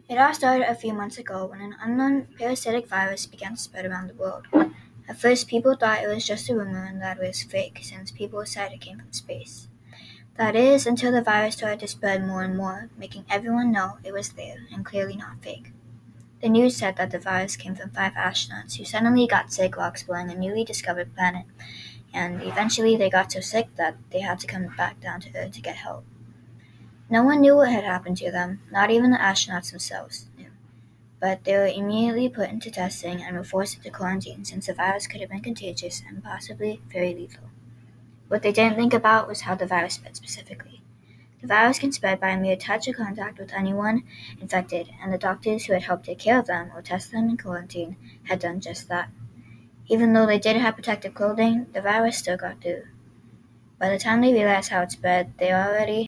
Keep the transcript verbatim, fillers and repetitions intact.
It all started a few months ago when an unknown parasitic virus began to spread around the world. At first, people thought it was just a rumor and that it was fake, since people said it came from space. That is, until the virus started to spread more and more, making everyone know it was there and clearly not fake. The news said that the virus came from five astronauts who suddenly got sick while exploring a newly discovered planet, and eventually they got so sick that they had to come back down to Earth to get help. No one knew what had happened to them, not even the astronauts themselves knew. But they were immediately put into testing and were forced into quarantine since the virus could have been contagious and possibly very lethal. What they didn't think about was how the virus spread specifically. The virus can spread by a mere touch or contact with anyone infected, and the doctors who had helped take care of them or test them in quarantine had done just that. Even though they did have protective clothing, the virus still got through. By the time they realized how it spread, they already